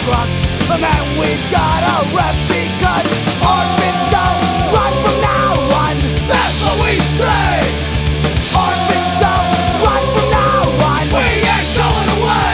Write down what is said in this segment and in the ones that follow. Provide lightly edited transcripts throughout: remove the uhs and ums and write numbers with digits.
trunk. Man, we got a rep because orphans don't run from now on. That's what we say. Orphans don't run from now on. We ain't going away.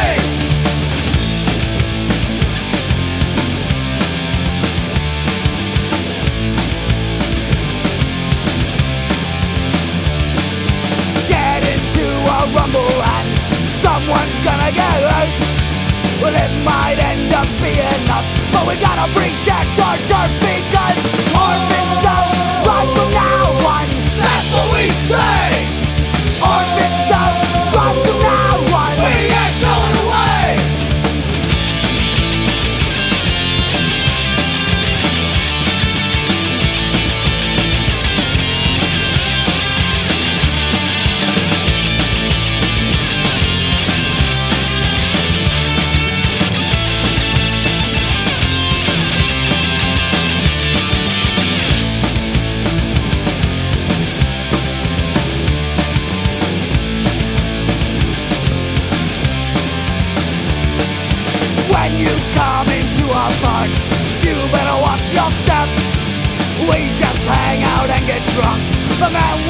Get into a rumble and someone's gonna get hurt. Well, it might end up being us, but we gotta protect our dirt because orphans don't run from now on. That's what we say. Orphans don't run from now on. We ain't going away. When you come into our parks, you better watch your step. We just hang out and get drunk. The man